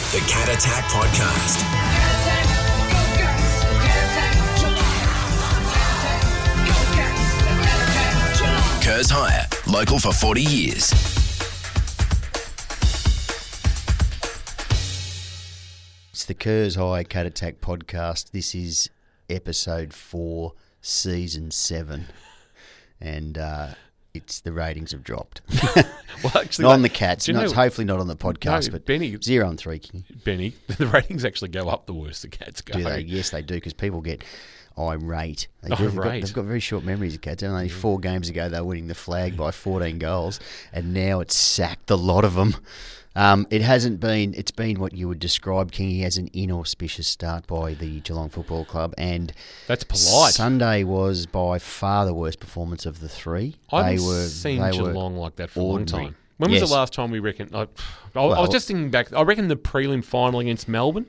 The Cat Attack Podcast. Kerrs Hire, local for 40 years. It's the Kerrs Hire Cat Attack Podcast. This is episode 4, season 7. And it's the ratings have dropped. Well, actually, not on the Cats. do you know- Hopefully not on the podcast, No, but Benny- 0 and 3. Benny, the ratings actually go up the worse the Cats go. Do they? Yes, they do, because people get irate. They do. Irate. They've got very short memories of Cats. Only 4 games ago they were winning the flag by 14 goals, and now it's sacked a lot of them. It hasn't been. It's been what you would describe, Kingy, as an inauspicious start by the Geelong Football Club, and That's polite. Sunday was by far the worst performance of the 3. I haven't seen Geelong like that for a long ordinary. time. When was Yes. the last time we reckon? I Well- was just thinking back. I reckon the prelim final against Melbourne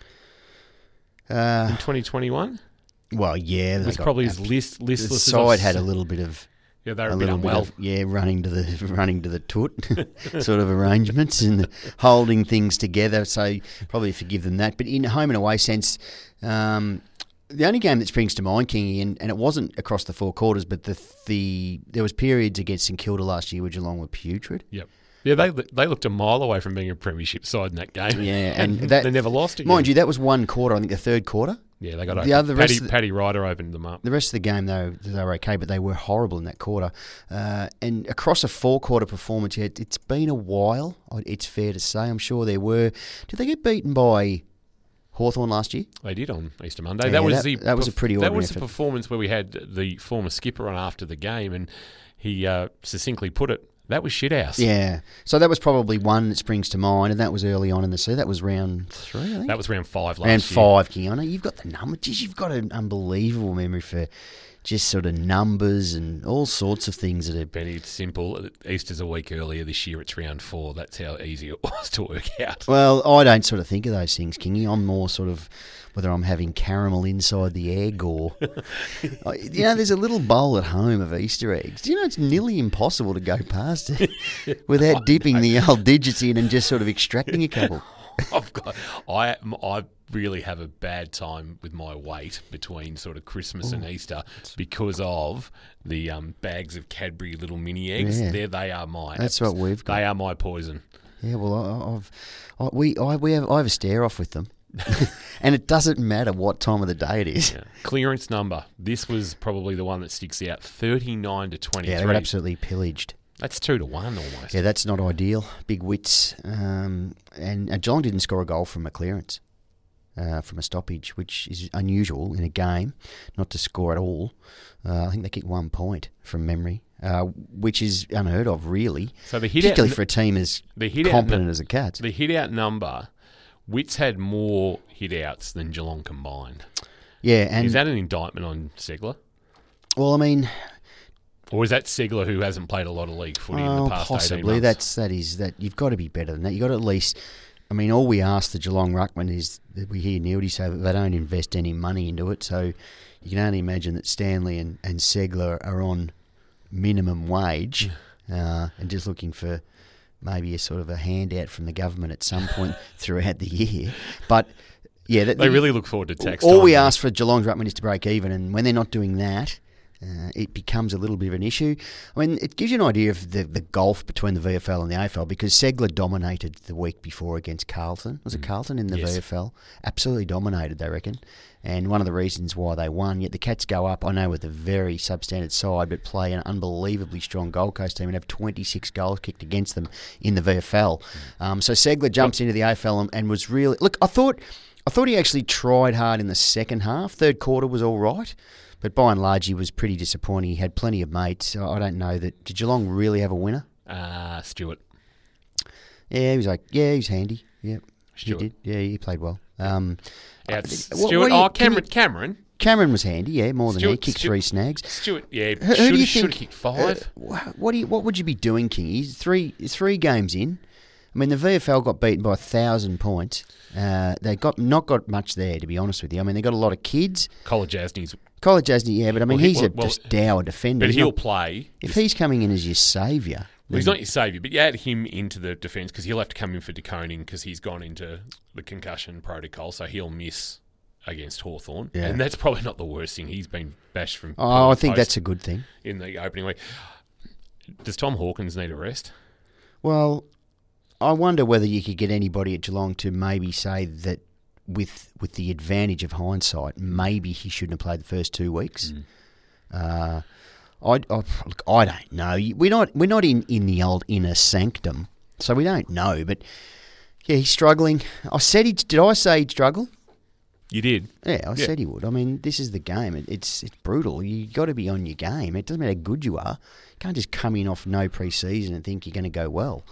in 2021 Well, yeah, they was got probably as abs- listless. The as side I've had a seen. little bit of. Yeah, they were A a bit little bit unwell. of, running to the toot sort of arrangements and holding things together. So probably forgive them that. But in a home and away sense, the only game that springs to mind, Kingy, and it wasn't across the 4 quarters, but there was periods against St Kilda last year where Geelong were putrid. Yep. Yeah, they looked a mile away from being a premiership side in that game. Yeah, and and that, they never lost it. Mind you, that was one quarter. I think the third quarter. Yeah, they got The other rest Paddy, of the- Paddy Ryder opened them up. The rest of the game, though, they were okay, but they were horrible in that quarter. And across a 4-quarter performance, it's been a while, it's fair to say. I'm sure there were. Did they get beaten by Hawthorn last year? They did on Easter Monday. Yeah, that was a pretty That ordinary was the effort. performance where we had the former skipper on after the game, and he succinctly put it, that was shithouse. Yeah. So that was probably one that springs to mind, and that was early on in the season. That was round 3, I think. That was round 5 last round year. 5, King. I know you've got the numbers. Geez, you've got an unbelievable memory for just sort of numbers and all sorts of things that are. Benny, it's simple. Easter's a week earlier this year. It's round 4. That's how easy it was to work out. Well, I don't sort of think of those things, Kingy. I'm more sort of whether I'm having caramel inside the egg or... there's a little bowl at home of Easter eggs. It's nearly impossible to go past it without dipping the old digits in and just sort of extracting a couple. I really have a bad time with my weight between sort of Christmas and Easter because of the bags of Cadbury little mini eggs. Yeah. There they are mine. That's what we've got. They are my poison. Yeah, well, I have a stare off with them. And it doesn't matter what time of the day it is. Yeah. Clearance number. This was probably the one that sticks out. 39 to 23. Yeah, they got absolutely pillaged. That's 2 to 1 almost. Yeah, that's not ideal. Big wits. And Geelong didn't score a goal from a clearance, from a stoppage, which is unusual in a game, not to score at all. I think they kicked 1 point from memory, which is unheard of, really. So the hit particularly out, for a team as the hit competent out, as the Cats. The hit out number, Wits had more hit outs than Geelong combined. Yeah, and Is that an indictment on Segler? well, I mean, Or is that Segler who hasn't played a lot of league footy in the past 18 possibly. months? That you've got to be better than that. You've got to at least. I mean, all we ask the Geelong ruckman is that we hear Neildy say that they don't invest any money into it. So you can only imagine that Stanley and Segler are on minimum wage and just looking for maybe a sort of a handout from the government at some point throughout the year. But yeah, They really look forward to tax all time. we ask for Geelong's ruckman is to break even, and when they're not doing that, it becomes a little bit of an issue. I mean, it gives you an idea of the gulf between the VFL and the AFL, because Segler dominated the week before against Carlton. Was it Carlton in the Yes. VFL? Absolutely dominated, they reckon. And one of the reasons why they won, yet the Cats go up, I know, with a very substandard side, but play an unbelievably strong Gold Coast team and have 26 goals kicked against them in the VFL. So Segler jumps into the AFL and was really... Look, I thought he actually tried hard in the second half. Third quarter was all right. But by and large, he was pretty disappointing. He had plenty of mates. I don't know that... Did Geelong really have a winner? Stewart. Yeah, he was like... Yeah, he was handy. Yeah, Stewart. he did. Yeah, he played well. Stewart. Cameron. Cameron was handy, yeah, more than he. Stuart- Kicked Stu- 3 snags. Stewart, yeah, Who do you should have think... kicked 5. What would you be doing, King? He's three games in. I mean, the VFL got beaten by 1,000 points. They not got much there, to be honest with you. I mean, they got a lot of kids. College Asney's Colin Jasny, yeah, but I mean, Well, he's well, just dour defender. But He's he'll not- play. If he's coming in as your saviour, Well, he's not your saviour, but you add him into the defence because he'll have to come in for De Koning because he's gone into the concussion protocol, so he'll miss against Hawthorn. Yeah. And that's probably not the worst thing. He's been bashed from Oh, I think that's a good thing. in the opening week. Does Tom Hawkins need a rest? Well, I wonder whether you could get anybody at Geelong to maybe say that with the advantage of hindsight, maybe he shouldn't have played the first 2 weeks. Look, I don't know. We're not in the old inner sanctum, so we don't know. But yeah, he's struggling. Did I say he'd struggle? You did. Yeah, I said he would. I mean, this is the game. It's brutal. You got to be on your game. It doesn't matter how good you are. You can't just come in off no pre-season and think you're going to go well.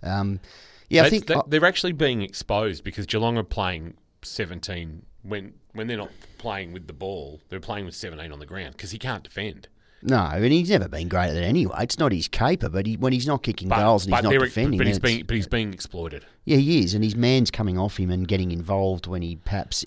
I think they're actually being exposed because Geelong are playing 17 when they're not playing with the ball. They're playing with 17 on the ground because he can't defend. No, and he's never been great at it anyway. It's not his caper, but when he's not kicking goals and he's not defending, but he's being exploited. Yeah, he is, and his man's coming off him and getting involved when he perhaps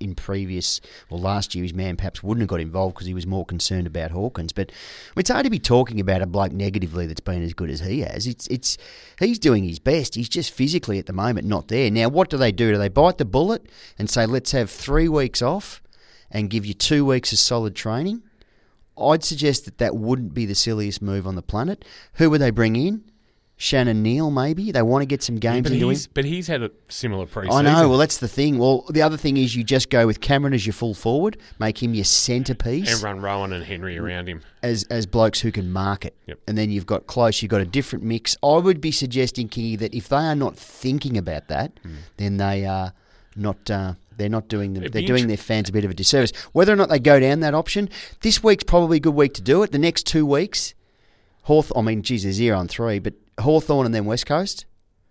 last year his man perhaps wouldn't have got involved because he was more concerned about Hawkins. But it's hard to be talking about a bloke negatively that's been as good as he has. He's doing his best. He's just physically at the moment not there. Now, what do? Do they bite the bullet and say let's have 3 weeks off and give you 2 weeks of solid training? I'd suggest that wouldn't be the silliest move on the planet. Who would they bring in? Shannon Neal, maybe? They want to get some games into him. But he's had a similar pre-season. I know. Well, that's the thing. Well, the other thing is you just go with Cameron as your full forward, make him your centrepiece. And run Rowan and Henry around him. As blokes who can mark it. Yep. And then you've got Close, you've got a different mix. I would be suggesting, Kingy, that if they are not thinking about that, then they are not... They're not doing them. They're doing their fans a bit of a disservice. Whether or not they go down that option, this week's probably a good week to do it. The next 2 weeks, there's 0 and 3, but Hawthorn and then West Coast.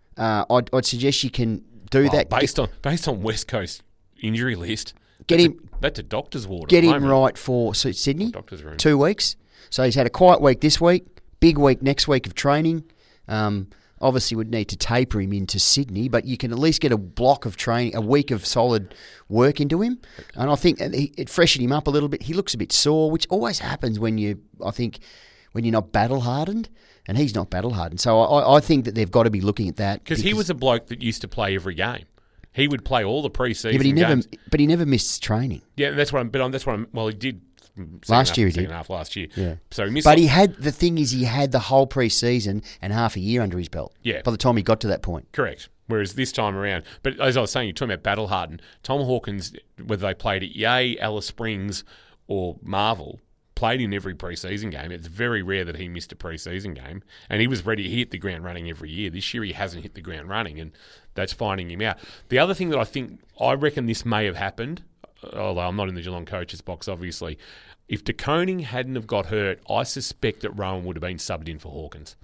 I'd suggest you can do that based on West Coast injury list. That's a doctor's ward. Get him right for Sydney. Doctor's room. 2 weeks. So he's had a quiet week this week, big week next week of training. Obviously, would need to taper him into Sydney, but you can at least get a block of training, a week of solid work into him. And I think it freshened him up a little bit. He looks a bit sore, which always happens when you're not battle hardened, and he's not battle hardened. So I think that they've got to be looking at that because he was a bloke that used to play every game. He would play all the pre-season games. But he never missed training. Yeah, that's what I'm. Well, he did. Last year he did. Half last year. Yeah. So he missed. But he had the whole pre-season and half a year under his belt. Yeah. By the time he got to that point. Correct. Whereas this time around, but as I was saying, you're talking about battle hardened. Tom Hawkins, whether they played at Yea, Alice Springs, or Marvel, played in every pre-season game. It's very rare that he missed a pre-season game, and he was ready. He hit the ground running every year. This year he hasn't hit the ground running, and that's finding him out. The other thing that I reckon this may have happened, although I'm not in the Geelong coaches box, obviously. If De Koning hadn't have got hurt, I suspect that Rowan would have been subbed in for Hawkins.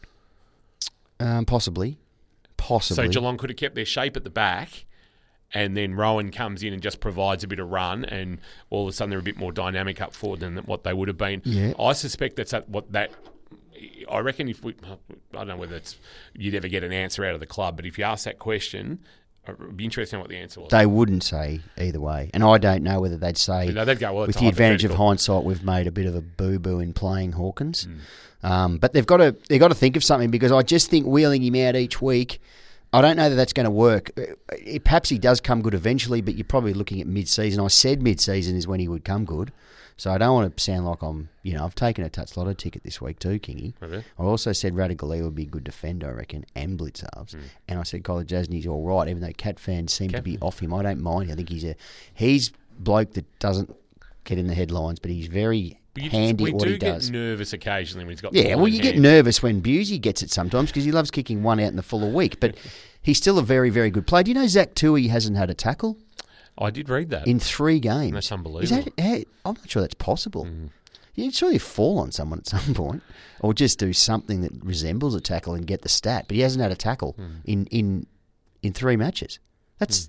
Possibly. So Geelong could have kept their shape at the back, and then Rowan comes in and just provides a bit of run, and all of a sudden they're a bit more dynamic up forward than what they would have been. Yeah. I suspect I reckon I don't know whether you'd ever get an answer out of the club, but if you ask that question, it would be interesting what the answer was. They wouldn't say either way. And I don't know whether they'd say, they'd go, well, with the advantage of hindsight, we've made a bit of a boo-boo in playing Hawkins. But they've got to think of something, because I just think wheeling him out each week, I don't know that that's going to work. Perhaps he does come good eventually, but you're probably looking at mid-season. I said mid-season is when he would come good. So I don't want to sound like I've taken a Tuts Lotto ticket this week too, Kingy. Okay. I also said Radigali would be a good defender, I reckon, and blitz halves. And I said Colin Jasney's all right, even though Cat fans seem to be off him. I don't mind. I think he's bloke that doesn't get in the headlines, but he's very handy at what he does. We do get nervous occasionally when he's got get nervous when Busey gets it sometimes, because he loves kicking one out in the full a week. But he's still a very, very good player. Do you know Zach Tui hasn't had a tackle? I did read that. In 3 games. That's unbelievable. I'm not sure that's possible. You'd surely fall on someone at some point, or just do something that resembles a tackle and get the stat. But he hasn't had a tackle in 3 matches. That's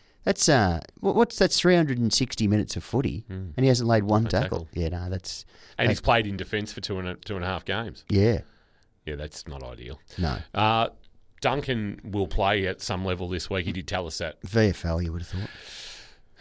360 minutes of footy, and he hasn't laid one tackle. Yeah, no, that's. And he's played in defence for two and a half games. Yeah. Yeah, that's not ideal. No. Duncan will play at some level this week. He did tell us that. VFL, you would have thought.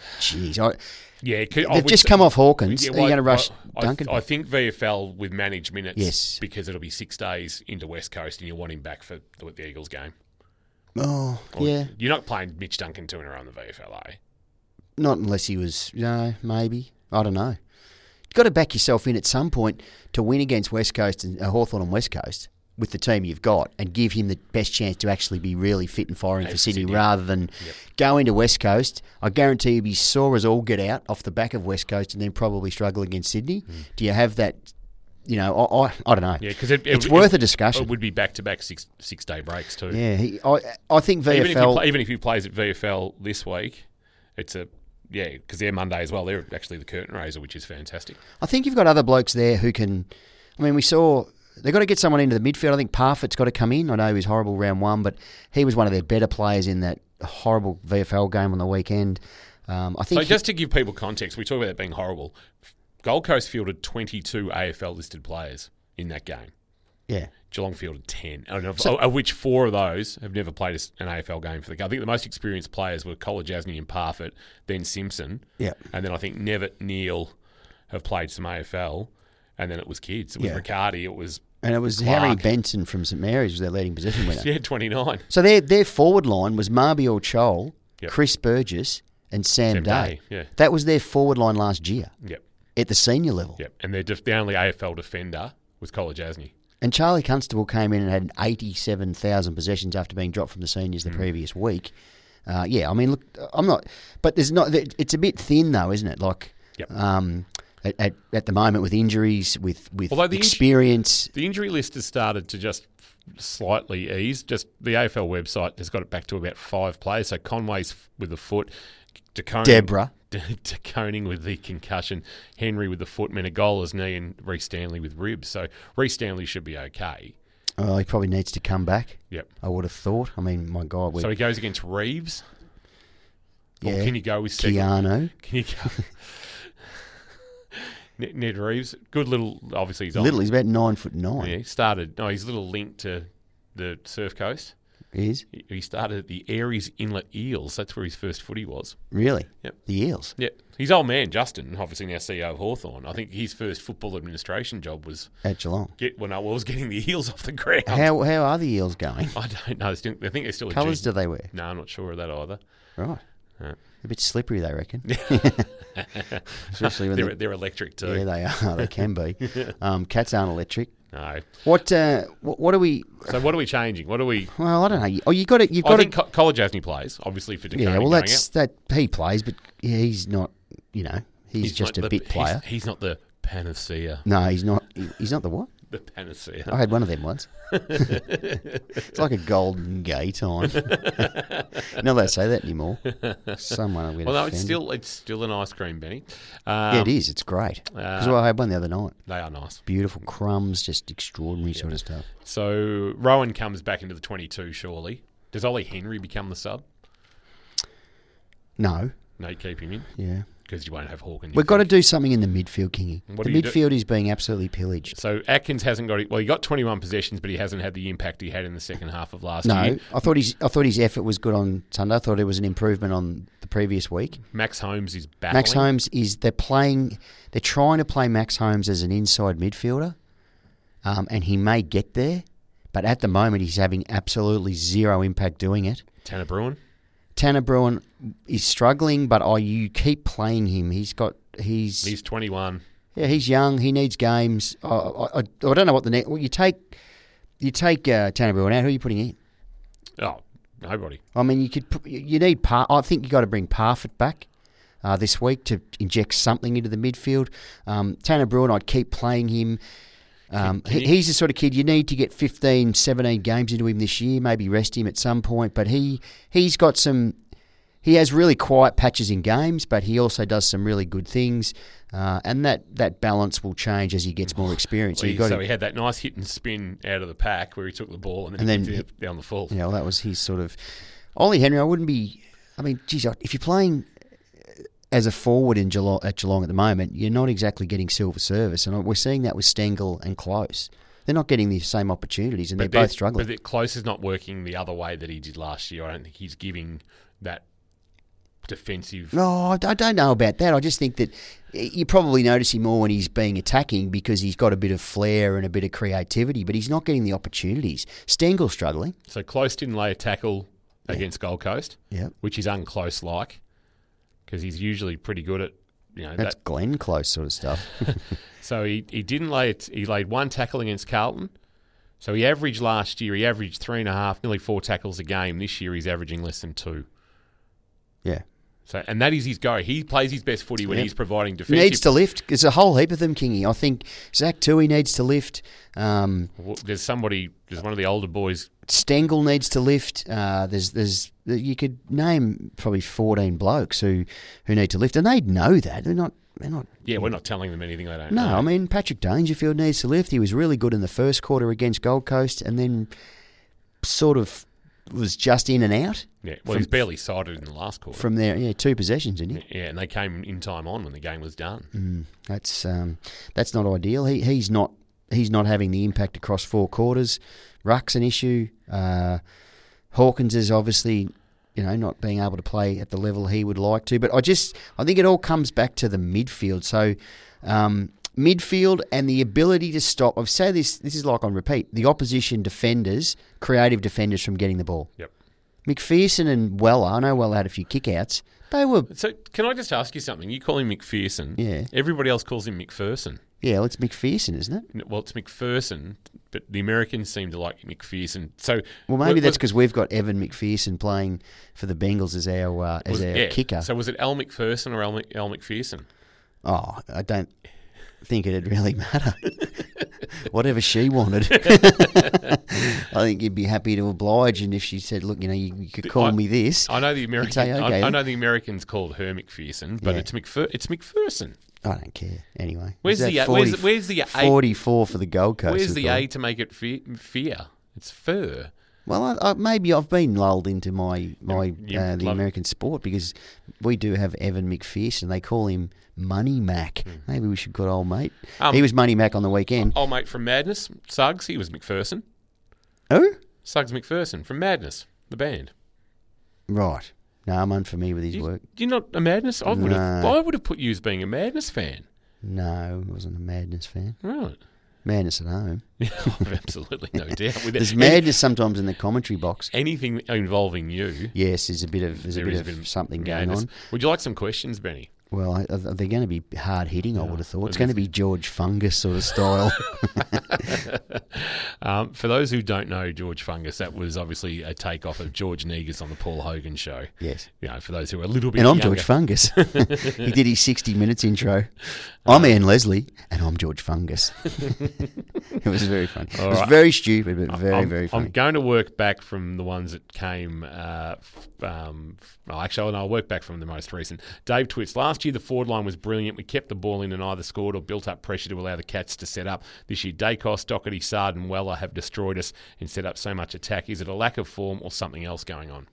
Jeez, Yeah, they've just come off Hawkins. Are you going to rush Duncan? I think VFL with managed minutes, Yes. because it'll be 6 days into West Coast and you want him back for the Eagles game. Oh, Or yeah. You're not playing Mitch Duncan 2 in a row in the VFL, are you? Not unless he was, maybe. I don't know. You've got to back yourself in at some point to win against West Coast and Hawthorn and West Coast with the team you've got and give him the best chance to actually be really fit and firing for Sydney rather than go into West Coast. I guarantee he'll be sore as all get out off the back of West Coast and then probably struggle against Sydney. Do you have that? I don't know. Yeah, because it's worth a discussion. It would be back-to-back six-day breaks too. Yeah, I think VFL... Even if he plays at VFL this week, it's because they're Monday as well. They're actually the curtain raiser, which is fantastic. I think you've got other blokes there who can... I mean, we saw... They've got to get someone into the midfield. I think Parfitt's got to come in. I know he was horrible round one, but he was one of their better players in that horrible VFL game on the weekend. I think. So just to give people context, we talk about it being horrible. Gold Coast fielded 22 AFL listed players in that game. Yeah. Geelong fielded 10, of which 4 of those have never played an AFL game for the game. I think the most experienced players were Kolodjasny and Parfitt, then Simpson, and then I think Nevitt, Neal have played some AFL, and then it was kids. It was Riccardi, it was And it was Clark. Harry Benson from St Mary's was their leading possession winner. Yeah, 29. So their forward line was Marbior Chol, Yep. Chris Burgess, and Sam Day. Yeah. That was their forward line last year Yep. at the senior level. Yep. And the only AFL defender was Kolodjasny. And Charlie Constable came in and had 87,000 possessions after being dropped from the seniors the previous week. I mean, look, I'm not, but there's not. It's a bit thin though, isn't it? Like, at the moment with injuries, with experience. The injury list has started to just slightly ease. Just the AFL website has got it back to about 5 players. So Conway's with the foot, DeConing with the concussion, Henry with the foot, Menegola's knee, and Reece Stanley with ribs. So Reece Stanley should be okay. Oh, he probably needs to come back. Yep. I would have thought. I mean, my God. So he goes against Reeves. Yeah. Or can you go with Keanu? Can you go? Ned Reeves, good little. Obviously, he's He's about 9'9". Yeah, he started. No, he's a little linked to the Surf Coast. He is? He started at the Aries Inlet Eels. That's where his first footy was. Really? Yep. The Eels? Yeah. His old man, Justin, obviously now CEO of Hawthorn. I think his first football administration job was at Geelong. Was getting the Eels off the ground. How are the Eels going? I don't know. I think they're still. Colours do they wear? No, I'm not sure of that either. Right. Yeah. A bit slippery, they reckon. Especially when they're electric too. Yeah, they are. They can be. Cats aren't electric. No. What are we? So what are we changing? What are we? Well, I don't know. Oh, you got it. I think Kolodjasny plays obviously for Dakota. Yeah, well, that's that he plays, but he's not. He's just a bit player. He's not the panacea. No, he's not. He's not the what? The panacea. I had one of them once. It's like a golden gay time. Not allowed to say that anymore. Someone I'm going to offend. It's still an ice cream, Benny. Yeah, it is. It's great. Because I had one the other night. They are nice. Beautiful crumbs, just extraordinary sort of stuff. So Rowan comes back into the 22, surely. Does Ollie Henry become the sub? No. No, you keep him in? Yeah. Because you won't have Hawkins. We've got to do something in the midfield, Kingy. The midfield is being absolutely pillaged. So Atkins hasn't got it. Well, he got 21 possessions, but he hasn't had the impact he had in the second half of last year. No, I thought his effort was good on Sunday. I thought it was an improvement on the previous week. Max Holmes is battling. Max Holmes they're trying to play Max Holmes as an inside midfielder, and he may get there, but at the moment he's having absolutely zero impact doing it. Tanner Bruin is struggling, but you keep playing him. He's 21. Yeah, he's young. He needs games. I don't know what the next. Well, you take Tanner Bruin out. Who are you putting in? Oh, nobody. I mean, you need I think you got to bring Parfitt back this week to inject something into the midfield. Tanner Bruin, I'd keep playing him. He's the sort of kid you need to get 15, 17 games into him this year, maybe rest him at some point. But he's got he has really quiet patches in games, but he also does some really good things. And that balance will change as he gets more experience. So he had that nice hit and spin out of the pack where he took the ball and then he hit down the full. Yeah, well, that was his sort of... Ollie Henry, I wouldn't be... I mean, geez, if you're playing as a forward at Geelong at the moment, you're not exactly getting silver service, and we're seeing that with Stengel and Close. They're not getting the same opportunities, and they're both struggling. But Close is not working the other way that he did last year. I don't think he's giving that defensive. No, I don't know about that. I just think that you probably notice him more when he's being attacking because he's got a bit of flair and a bit of creativity, but he's not getting the opportunities. Stengel's struggling. So Close didn't lay a tackle against Gold Coast, which is unclose like, because he's usually pretty good at, That's Glenn Close sort of stuff. So he didn't lay it. He laid one tackle against Carlton. So he averaged last year, he averaged 3.5, nearly 4 tackles a game. This year he's averaging less than 2. Yeah. So, and that is his go. He plays his best footy when he's providing defensive. He needs to lift. There's a whole heap of them, Kingy. I think Zach Tui needs to lift. There's one of the older boys. Stengel needs to lift. There's you could name probably 14 blokes who need to lift, and they know that. They're not. Yeah, we're not telling them anything they don't know. No, I mean, Patrick Dangerfield needs to lift. He was really good in the first quarter against Gold Coast, and then sort of was just in and out. Yeah, well, he's barely sighted in the last quarter. From there, 2 possessions, didn't he? Yeah, and they came in time on when the game was done. That's not ideal. He's not having the impact across 4 quarters. Ruck's an issue. Hawkins is obviously, not being able to play at the level he would like to. But I think it all comes back to the midfield. So midfield and the ability to stop. I've said this is like on repeat, the opposition defenders, creative defenders from getting the ball. Yep. McPherson and Weller, I know Weller had a few kickouts. They were... So can I just ask you something? You call him McPherson. Yeah. Everybody else calls him McPherson. Yeah, well, it's McPherson, isn't it? Well, it's McPherson, but the Americans seem to like McPherson. So, well, maybe that's because we've got Evan McPherson playing for the Bengals as our kicker. So was it Al McPherson or Al McPherson? Oh, I don't think it'd really matter. Whatever she wanted. I think you'd be happy to oblige, and if she said, "Look, you could call me this," I know the Americans. Say, okay, I know the Americans called her McPherson, but it's McPherson. I don't care. Anyway, where's the 44 for the Gold Coast? Where's the A to make it fear? It's fur. Well, maybe I've been lulled into the American sport because we do have Evan McPherson. They call him Money Mac. Maybe we should call old mate. He was Money Mac on the weekend. Old mate from Madness, Suggs. He was McPherson. Who? Suggs McPherson from Madness, the band. Right. No, I'm unfamiliar with his work. You're not a Madness? I would have put you as being a Madness fan. No, I wasn't a Madness fan. Right. Madness at home. Absolutely, no doubt. There's madness sometimes in the commentary box. Anything involving you. Yes, there's a bit of something going on. Would you like some questions, Benny? Well, they're going to be hard-hitting, I would have thought. It's going to be George Fungus sort of style. For those who don't know George Fungus, that was obviously a takeoff of George Negus on the Paul Hogan show. Yes. For those who are a little bit And I'm younger. George Fungus. He did his 60 Minutes intro. I'm Anne Leslie, and I'm George Fungus. It was very fun. It was very stupid, but very, very funny. I'm going to work back from the ones that came... I'll work back from the most recent. Dave Twits. Last year, the forward line was brilliant. We kept the ball in and either scored or built up pressure to allow the Cats to set up. This year, Dacos, Doherty, Sard and Weller have destroyed us and set up so much attack. Is it a lack of form or something else going on?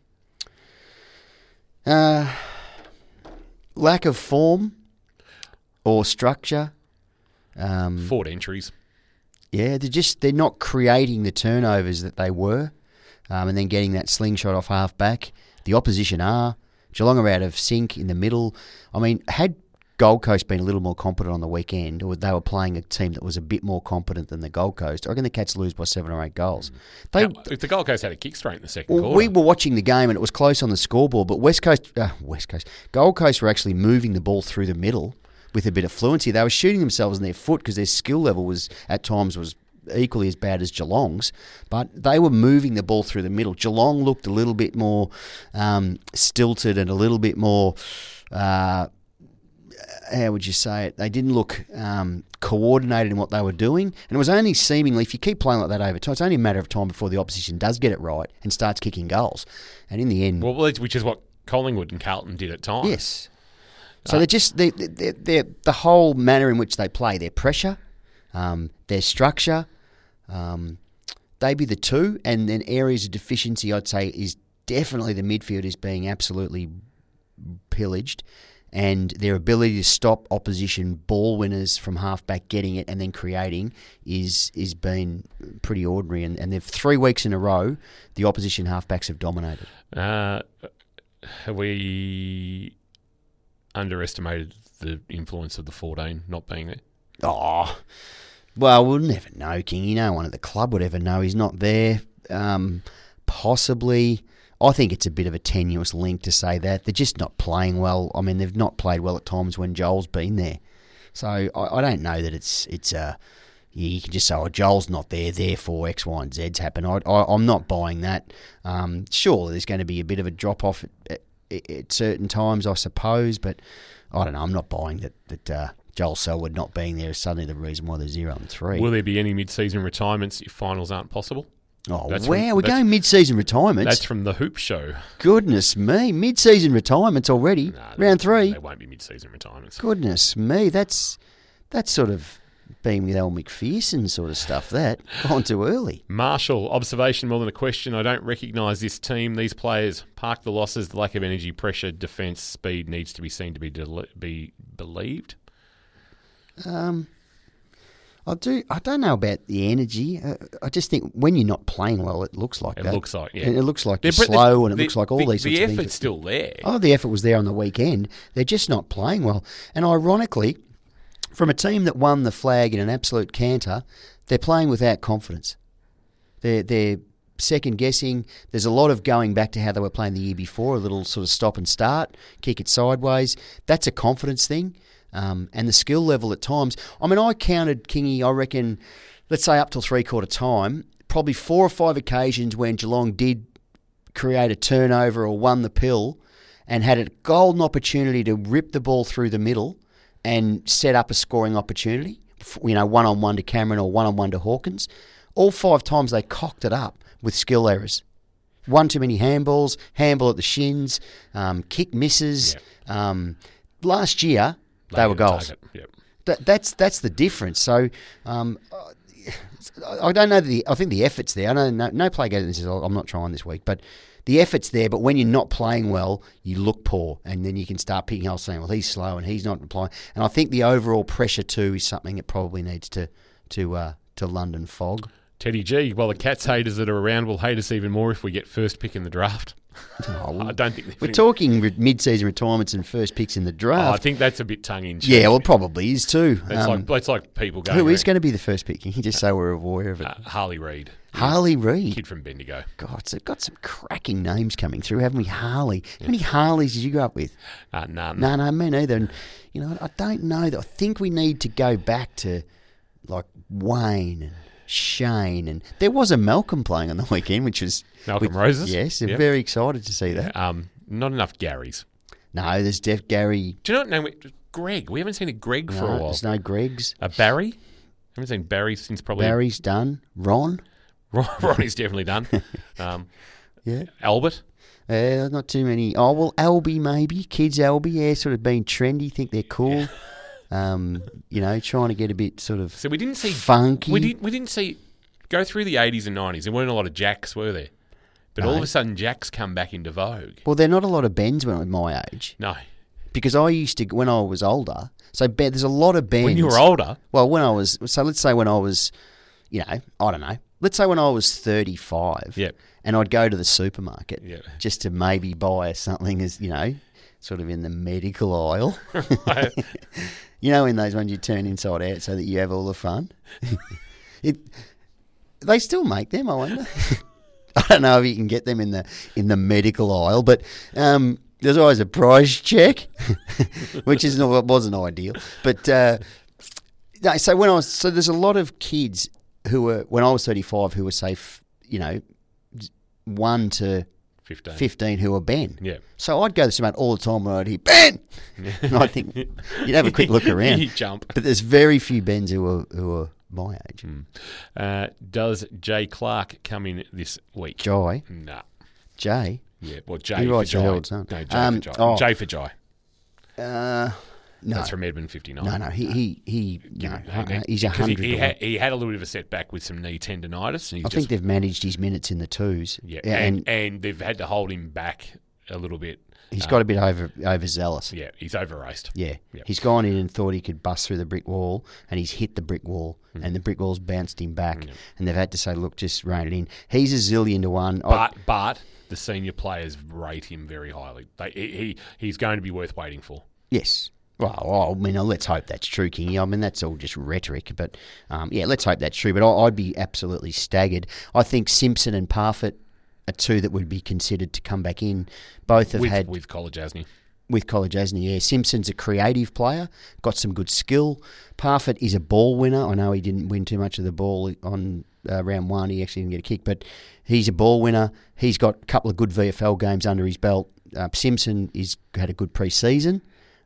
Lack of form or structure. Forward entries. Yeah, they're not creating the turnovers that they were, and then getting that slingshot off half back. The opposition are. Geelong are out of sync in the middle. I mean, had Gold Coast been a little more competent on the weekend, or they were playing a team that was a bit more competent than the Gold Coast, I reckon the Cats lose by 7 or 8 goals. If the Gold Coast had a kick straight in the second quarter. We were watching the game and it was close on the scoreboard, but Gold Coast were actually moving the ball through the middle with a bit of fluency. They were shooting themselves in their foot because their skill level was equally as bad as Geelong's, but they were moving the ball through the middle. Geelong looked a little bit more stilted and a little bit more, how would you say it? They didn't look coordinated in what they were doing, and it was only seemingly, if you keep playing like that over time, it's only a matter of time before the opposition does get it right and starts kicking goals. And in the end... Well, which is what Collingwood and Carlton did at times. Yes. So they're the whole manner in which they play, their pressure, their structure, they be the two, and then areas of deficiency, I'd say, is definitely the midfield is being absolutely pillaged, and their ability to stop opposition ball winners from halfback getting it and then creating is been pretty ordinary. And they've 3 weeks in a row, the opposition halfbacks have dominated. Have we underestimated the influence of the 14 not being there? Oh, well, we'll never know, Kingy. No one at the club would ever know he's not there. Possibly. I think it's a bit of a tenuous link to say that. They're just not playing well. I mean, they've not played well at times when Joel's been there. So I don't know that it's you can just say, oh, Joel's not there, therefore X, Y, and Z's happen. I'm not buying that. Sure, there's going to be a bit of a drop-off at certain times, I suppose, but I don't know. I'm not buying that Joel Selwood not being there is suddenly the reason why they're 0-3. Will there be any mid-season retirements if finals aren't possible? Oh, we're going mid-season retirements. That's from the Hoop Show. Goodness me, mid-season retirements already. Round 3. They won't be mid-season retirements. Goodness me, that's sort of been with Al McPherson sort of stuff, that. Gone too early. Marshall, observation more than a question. I don't recognise this team. These players park the losses, the lack of energy, pressure, defence, speed needs to be seen to be believed. I don't know about the energy. I just think when you're not playing well, it looks like that. It looks like, yeah. And it looks like you're slow, and it looks like all these sorts of things. The effort's still there. Oh, the effort was there on the weekend. They're just not playing well. And ironically, from a team that won the flag in an absolute canter, they're playing without confidence. They're second-guessing. There's a lot of going back to how they were playing the year before, a little sort of stop and start, kick it sideways. That's a confidence thing. And the skill level at times. I mean, I counted, Kingy, I reckon, let's say up till three-quarter time, probably 4 or 5 occasions when Geelong did create a turnover or won the pill and had a golden opportunity to rip the ball through the middle and set up a scoring opportunity, one-on-one to Cameron or one-on-one to Hawkins. All 5 times they cocked it up with skill errors. One too many handballs, handball at the shins, kick misses. Yep. Last year, they were goals. Yep. That's the difference. So I don't know. I think the effort's there. I know no player goes and says, I'm not trying this week, but the effort's there. But when you're not playing well, you look poor, and then you can start picking holes saying, well, he's slow and he's not replying. And I think the overall pressure too is something that probably needs to London fog. Teddy G, well, the Cats haters that are around will hate us even more if we get first pick in the draft. I don't think we're talking mid-season retirements and first picks in the draft. I think that's a bit tongue-in-cheek. Yeah, well, probably is too. It's like people going. Who is going to be the first pick? Can you just say we're aware of it? Harley Reid. Harley Reid, kid from Bendigo. God, it's got some cracking names coming through, haven't we? Harley. How many Harleys did you grow up with? None. No, me neither. And, I don't know. I think we need to go back to like Wayne and Shane, and there was a Malcolm playing on the weekend, which was Malcolm Roses. Yes, I'm very excited to see that. Not enough Garys. No, there's Gary. Do you know? No, Greg. We haven't seen a Greg for a while. There's no Gregs. Barry. Haven't seen Barry since probably. Barry's done. Ronnie's definitely done. Yeah. Albert. Not too many. Oh well, Albie maybe. Kids Albie. Yeah, sort of being trendy. Think they're cool. Trying to get a bit sort of. So we didn't see funky. We didn't see go through the 80s and 90s. There weren't a lot of Jacks, were there? But all of a sudden, Jacks come back into vogue. Well, there are not a lot of Bens when I was my age. No, because I used to when I was older. So there's a lot of Bens. When you were older. Well, let's say when I was, I don't know. Let's say when I was 35. Yep. And I'd go to the supermarket. Yep. Just to maybe buy something as sort of in the medical aisle. In those ones you turn inside out so that you have all the fun. They still make them, I wonder. I don't know if you can get them in the medical aisle, but there's always a price check, which wasn't ideal. But so there's a lot of kids who were when I was 35 who were say 1 to 15 who were Ben. Yeah. So I'd go to someone all the time and I'd hear, Ben! And I think you'd have a quick look around. You jump. But there's very few Bens who are my age. Does Jay Clark come in this week? Jai? No. Jay? Yeah, well, Jay he for writes Jai. the Herald Sun. No, Jay for Jai. Jay for Jai. No. That's from Edmund 59. No, he's 100. He had a little bit of a setback with some knee tendonitis. And I think they've managed his minutes in the twos. Yeah, and they've had to hold him back a little bit. He's got a bit overzealous. Yeah, he's over-raced. Yeah. Yep. He's gone in and thought he could bust through the brick wall, and he's hit the brick wall, and the brick wall's bounced him back, and they've had to say, look, just rein it in. He's a zillion to one. But the senior players rate him very highly. He's going to be worth waiting for. Yes. Well, I mean, let's hope that's true, Kingy. I mean, that's all just rhetoric, but let's hope that's true. But I'd be absolutely staggered. I think Simpson and Parfitt are two that would be considered to come back in. Both have had with College Asney. With College Asney, yeah. Simpson's a creative player, got some good skill. Parfitt is a ball winner. I know he didn't win too much of the ball on round one. He actually didn't get a kick, but he's a ball winner. He's got a couple of good VFL games under his belt. Simpson had a good pre-season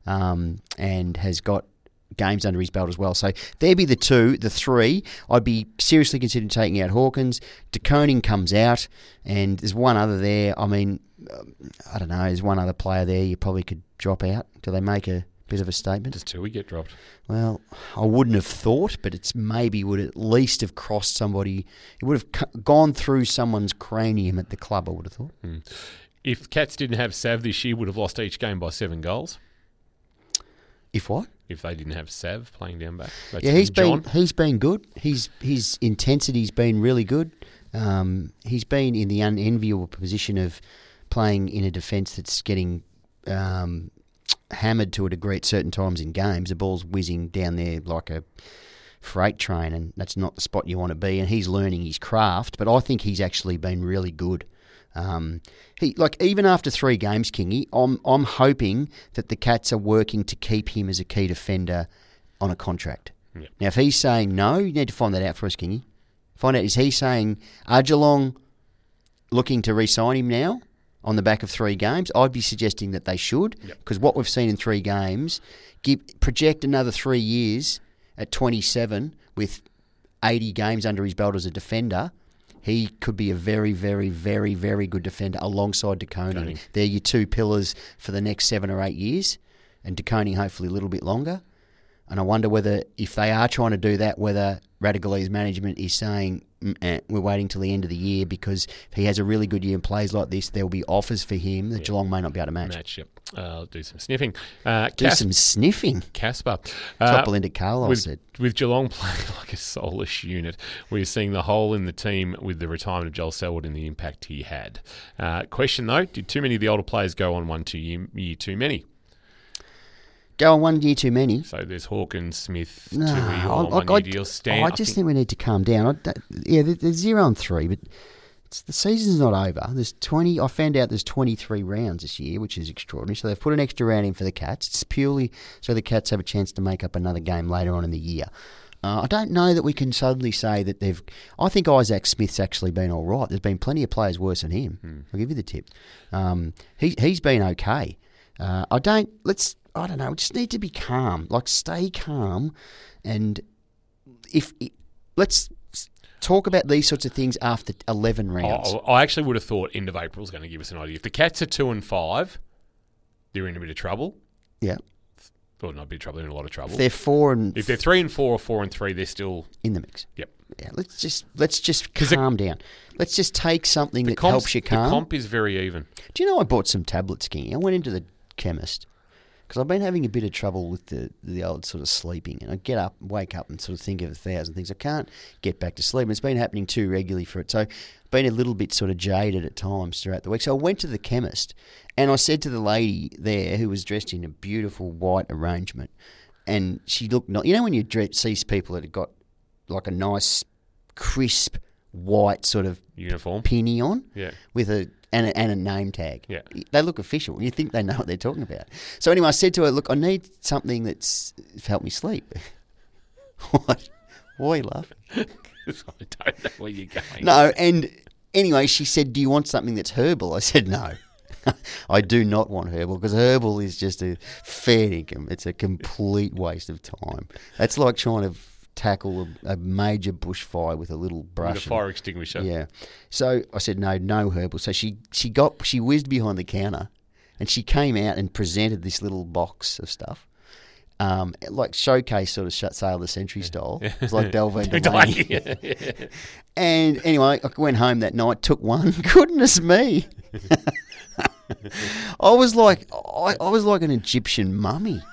and has got games under his belt as well. So there'd be the three. I'd be seriously considering taking out Hawkins. De Koning comes out, and there's one other there. I mean, I don't know, there's one other player there you probably could drop out. Do they make a bit of a statement? Does Tui get dropped? Well, I wouldn't have thought, but it's maybe would at least have crossed somebody. It would have gone through someone's cranium at the club, I would have thought. If Cats didn't have Sav this year, would have lost each game by 7 goals. If what? If they didn't have Sav playing down back. That's Yeah, he's John. been good. His intensity's been really good. He's been in the unenviable position of playing in a defence that's getting hammered to a degree at certain times in games. The ball's whizzing down there like a freight train, and that's not the spot you want to be. And he's learning his craft, but I think he's actually been really good. Even after 3 games, Kingy, I'm hoping that the Cats are working to keep him as a key defender on a contract. Yep. Now, if he's saying no, you need to find that out for us, Kingy. Find out, is he saying, are Geelong looking to re-sign him now on the back of 3 games? I'd be suggesting that they should, because what we've seen in 3 games, project another 3 years at 27 with 80 games under his belt as a defender. He could be a very, very, very, very good defender alongside De Koning. They're your 2 pillars for the next 7 or 8 years, and De Koning hopefully a little bit longer. And I wonder whether, if they are trying to do that, whether Radagali's management is saying, we're waiting till the end of the year, because if he has a really good year and plays like this, there will be offers for him that Geelong may not be able to match. Yep. I'll do some sniffing. Some sniffing. Casper. Top Belinda Carlos said. With Geelong playing like a soulless unit, we're seeing the hole in the team with the retirement of Joel Selwood and the impact he had. Question though, did too many of the older players go on 1-2 year too many? Go on 1 year too many. So there's Hawkins, Smith, No, Tui, all on 1 year deals. Stan, I just think we need to calm down. There's 0 and 3, but the season's not over. There's 20. I found out there's 23 rounds this year, which is extraordinary. So they've put an extra round in for the Cats. It's purely so the Cats have a chance to make up another game later on in the year. I don't know that we can suddenly say that they've... I think Isaac Smith's actually been all right. There's been plenty of players worse than him. I'll give you the tip. He's been okay. I don't know. We just need to be calm. Like, stay calm. And let's talk about these sorts of things after 11 rounds. I actually would have thought end of April is going to give us an idea. If the Cats are 2 and 5, they're in a bit of trouble. Yeah. Or not a bit of trouble, they're in a lot of trouble. If they're 4 and... If they're 3 and 4 or 4 and 3, they're still... in the mix. Yep. Yeah, let's just calm down. Let's just take something that helps you calm. The comp is very even. Do you know I bought some tablets, Kingy? I went into the chemist because I've been having a bit of trouble with the old sort of sleeping, and I wake up and sort of think of 1,000 things. I can't get back to sleep, and it's been happening too regularly for it. So I've been a little bit sort of jaded at times throughout the week. So I went to the chemist, and I said to the lady there, who was dressed in a beautiful white arrangement, and she looked... You know when you see people that have got like a nice, crisp, white sort of... uniform? Pinny on? Yeah. With a name tag. Yeah. They look official. You think they know what they're talking about. So anyway, I said to her, look, I need something that's helped me sleep. What? Why are you laughing? I don't know where you're going. No, and anyway, she said, do you want something that's herbal? I said, no. I do not want herbal, because herbal is just a fair income. It's a complete waste of time. That's like trying to tackle a major bushfire with a little brush. With a fire extinguisher. Yeah. So I said, no herbal. So she whizzed behind the counter, and she came out and presented this little box of stuff. Like showcase sort of sale of the century style. It was like Delvine Delaney. And anyway, I went home that night, took one. Goodness me. I was like an Egyptian mummy.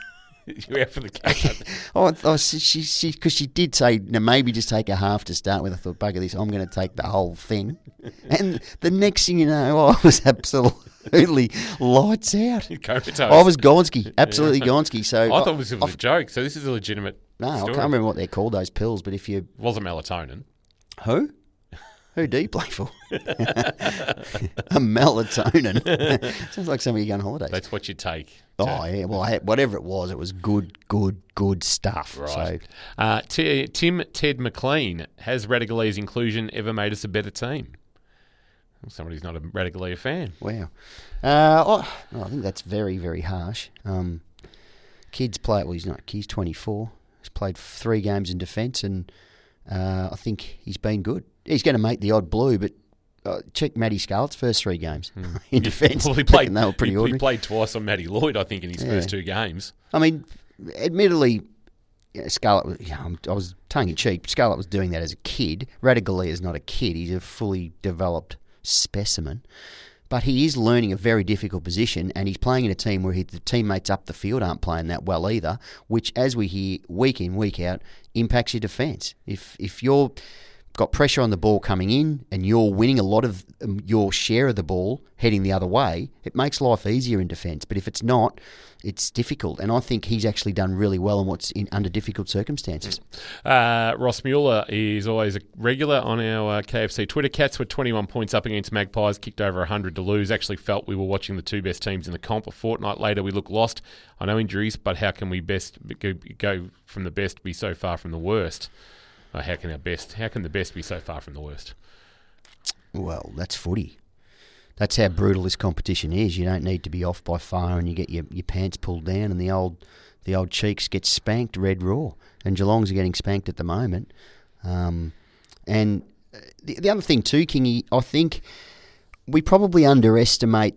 You out for the catch? Because she did say, maybe just take a half to start with. I thought, bugger this, I'm going to take the whole thing. And the next thing you know, I was absolutely lights out. Comatose. I was Gonski, absolutely Gonski. So I thought this was a joke, so this is a legitimate No, story. I can't remember what they're called, those pills, but if you... It wasn't melatonin. Who? Who do you play for? A melatonin. Sounds like somebody going on holidays. That's what you take. Oh, yeah. Well, whatever it was good stuff. Right. So, Tim Ted McLean, has Radagali's inclusion ever made us a better team? Well, somebody's not a Radagalia fan. wow. I think that's very, very harsh. Kid's play... Well, he's not... He's 24. He's played 3 games in defence, and I think he's been good. He's going to make the odd blue, but check Matty Scarlett's first 3 games in defence. Well, They were pretty ordinary. he played twice on Matty Lloyd, I think, in his first 2 games. I mean, admittedly, Scarlett was, I was tongue in cheek. Scarlett was doing that as a kid. Radagalia is not a kid. He's a fully developed specimen. But he is learning a very difficult position, and he's playing in a team where the teammates up the field aren't playing that well either, which, as we hear week in, week out, impacts your defence. If you're got pressure on the ball coming in and you're winning a lot of your share of the ball heading the other way, it makes life easier in defence. But if it's not, it's difficult. And I think he's actually done really well under difficult circumstances. Ross Mueller is always a regular on our KFC Twitter. Cats were 21 points up against Magpies, kicked over 100 to lose. Actually felt we were watching the 2 best teams in the comp. A fortnight later, we look lost. I know injuries, but how can we best go from the best be so far from the worst? How can the best be so far from the worst? Well, that's footy. That's how brutal this competition is. You don't need to be off by far, and you get your pants pulled down, and the old cheeks get spanked red raw. And Geelong's are getting spanked at the moment. And the other thing too, Kingy, I think we probably underestimate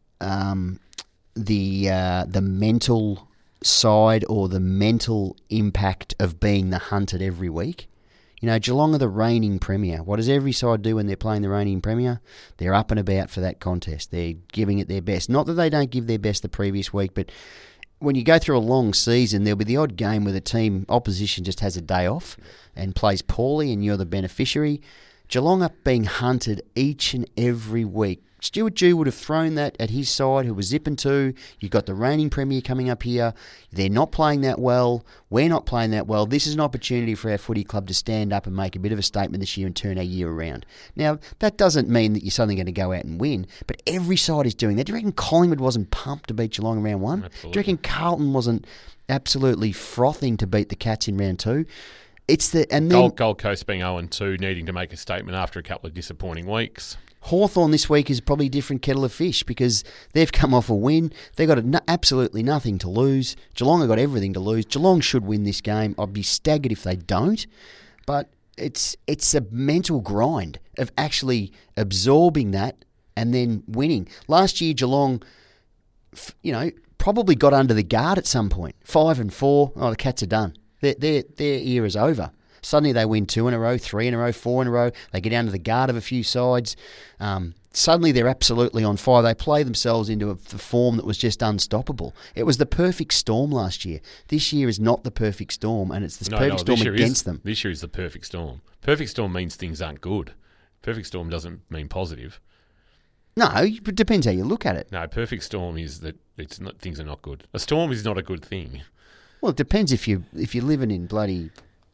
the mental side or the mental impact of being the hunted every week. You know, Geelong are the reigning premier. What does every side do when they're playing the reigning premier? They're up and about for that contest. They're giving it their best. Not that they don't give their best the previous week, but when you go through a long season, there'll be the odd game where the team opposition just has a day off and plays poorly and you're the beneficiary. Geelong are being hunted each and every week. Stuart Dew would have thrown that at his side, who was zipping to. You've got the reigning premier coming up here. They're not playing that well. We're not playing that well. This is an opportunity for our footy club to stand up and make a bit of a statement this year and turn our year around. Now, that doesn't mean that you're suddenly going to go out and win, but every side is doing that. Do you reckon Collingwood wasn't pumped to beat Geelong in round 1? Absolutely. Do you reckon Carlton wasn't absolutely frothing to beat the Cats in round 2? It's the and then Gold Coast being 0-2, needing to make a statement after a couple of disappointing weeks. Hawthorn this week is probably a different kettle of fish because they've come off a win. They've got absolutely nothing to lose. Geelong have got everything to lose. Geelong should win this game. I'd be staggered if they don't. But it's a mental grind of actually absorbing that and then winning. Last year, Geelong, probably got under the guard at some point. 5-4. Oh, the Cats are done. Their era's over. Suddenly they win 2 in a row, 3 in a row, 4 in a row. They get under the guard of a few sides. Suddenly they're absolutely on fire. They play themselves into a form that was just unstoppable. It was the perfect storm last year. This year is not the perfect storm, and it's the perfect storm against them. This year is the perfect storm. Perfect storm means things aren't good. Perfect storm doesn't mean positive. No, it depends how you look at it. No, perfect storm is that things are not good. A storm is not a good thing. Well, it depends if you're living in bloody,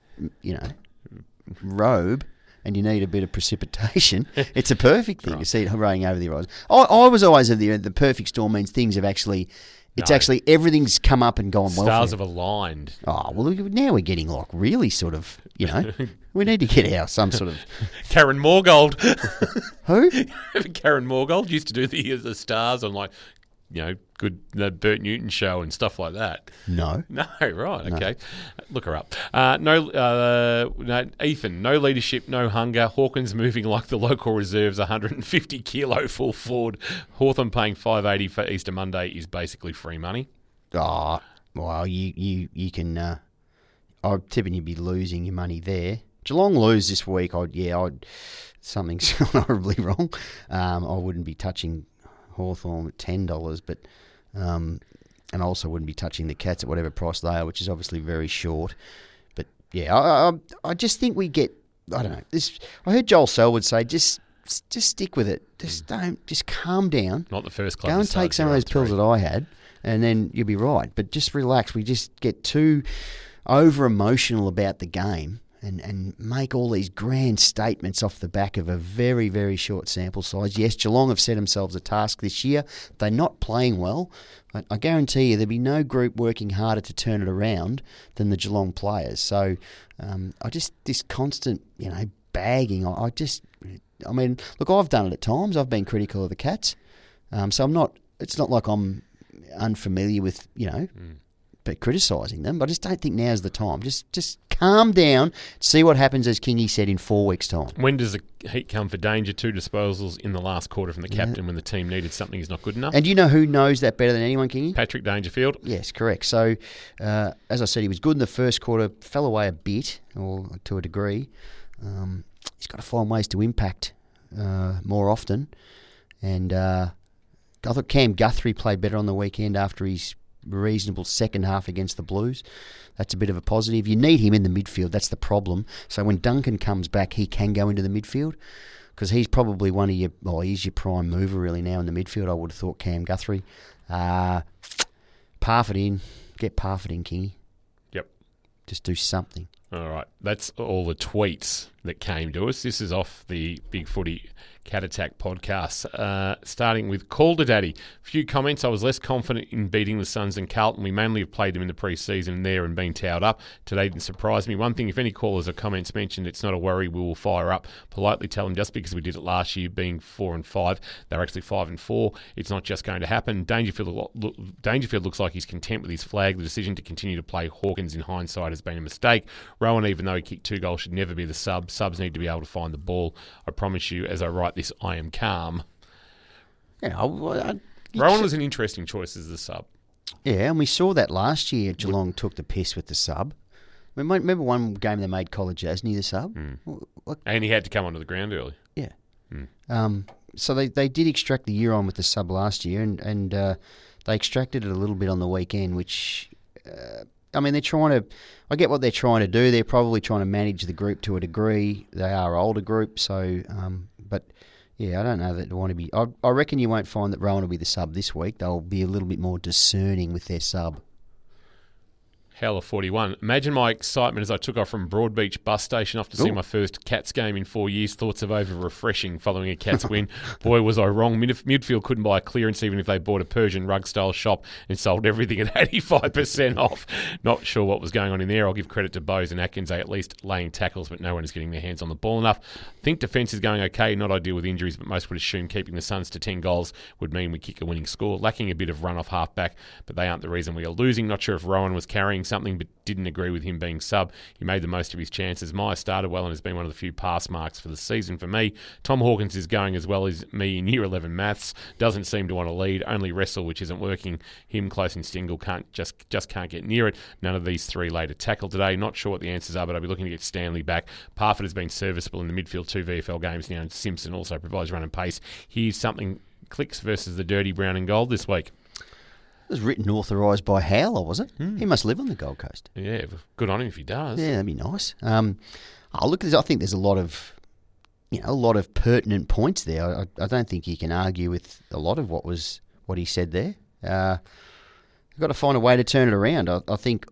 robe and you need a bit of precipitation. It's a perfect thing to see it raining over the horizon. I was always of the perfect storm means things have actually, actually everything's come up and gone well. Stars have aligned. Oh, well, now we're getting like really sort of, we need to get some sort of... Karen Morgold. Who? Karen Morgold used to do the stars on good Bert Newton show and stuff like that. No. No, right, okay. Look her up. Ethan, no leadership, no hunger. Hawkins moving like the local reserves, 150 kilo full forward. Hawthorn paying $5.80 for Easter Monday is basically free money. Oh, well, you can... I'm tipping you'd be losing your money there. Geelong lose this week. Something's gone horribly wrong. I wouldn't be touching Hawthorn at $10, but and I also wouldn't be touching the Cats at whatever price they are, which is obviously very short. But yeah, I just think we get. I don't know. I heard Joel Selwood say just stick with it. Just calm down. Not the first club. Go and take some of those pills that I had, and then you'll be right. But just relax. We just get too over emotional about the game. And make all these grand statements off the back of a very, very short sample size. Yes, Geelong have set themselves a task this year. They're not playing well. But I guarantee you there'll be no group working harder to turn it around than the Geelong players. So this constant, bagging, I mean, look, I've done it at times. I've been critical of the Cats. So it's not like I'm unfamiliar with, but criticising them. But I just don't think now's the time. Just calm down, see what happens, as Kingy said, in 4 weeks' time. When does the heat come for Danger? 2 disposals in the last quarter from the captain when the team needed something is not good enough. And do you know who knows that better than anyone, Kingy? Patrick Dangerfield. Yes, correct. So, as I said, he was good in the first quarter, fell away a bit, or to a degree. He's got to find ways to impact more often. And I thought Cam Guthrie played better on the weekend after his reasonable second half against the Blues. That's a bit of a positive. You need him in the midfield. That's the problem. So when Duncan comes back, he can go into the midfield because he's probably he's your prime mover really now in the midfield. I would have thought Cam Guthrie. Parfitt in. Get Parfitt in, Kingy. Yep. Just do something. All right. That's all the tweets that came to us. This is off the Big Footy Cat Attack podcast. Starting with Calder Daddy. Few comments. I was less confident in beating the Suns than Carlton. We mainly have played them in the pre-season there and been towed up. Today didn't surprise me. One thing, if any callers or comments mentioned, it's not a worry, we will fire up. Politely tell them just because we did it last year, being 4 and 5, they're actually 5 and 4. It's not just going to happen. Dangerfield looks like he's content with his flag. The decision to continue to play Hawkins in hindsight has been a mistake. Rowan, even though he kicked 2 goals, should never be the sub. Subs need to be able to find the ball. I promise you, as I write this, I am calm. Yeah, Rowan was an interesting choice as the sub. Yeah, and we saw that last year. Geelong took the piss with the sub. I mean, remember one game they made College Asney the sub? And he had to come onto the ground early. Yeah. So they did extract the year on with the sub last year, and they extracted it a little bit on the weekend, which... I mean, they're trying to... I get what they're trying to do. They're probably trying to manage the group to a degree. They are an older group, so... but, yeah, I don't know that they want to be... I reckon you won't find that Rowan will be the sub this week. They'll be a little bit more discerning with their sub. Howler 41. Imagine my excitement as I took off from Broadbeach bus station off to see my first Cats game in 4 years. Thoughts of over refreshing following a Cats win. Boy, was I wrong. Midfield couldn't buy a clearance even if they bought a Persian rug-style shop and sold everything at 85% off. Not sure what was going on in there. I'll give credit to Bowes and Atkins. They at least laying tackles, but no one is getting their hands on the ball enough. Think defence is going okay. Not ideal with injuries, but most would assume keeping the Suns to 10 goals would mean we kick a winning score. Lacking a bit of run off halfback, but they aren't the reason we are losing. Not sure if Rowan was carrying something, but didn't agree with him being sub. He made the most of his chances. Myers started well and has been one of the few pass marks for the season for me. Tom Hawkins is going as well as me in Year 11 maths. Doesn't seem to want to lead. Only wrestle, which isn't working. Him, Close and Stingle just can't get near it. None of these three laid a tackle today. Not sure what the answers are, but I'll be looking to get Stanley back. Parfitt has been serviceable in the midfield 2 VFL games now, and Simpson also provides run and pace. Here's something. Clicks versus the dirty brown and gold this week. It was written authorised by Howler, was it? He must live on the Gold Coast. Yeah, good on him if he does. Yeah, that'd be nice. Look, I think there's a lot of pertinent points there. I don't think you can argue with a lot of what he said there. You've got to find a way to turn it around. I think.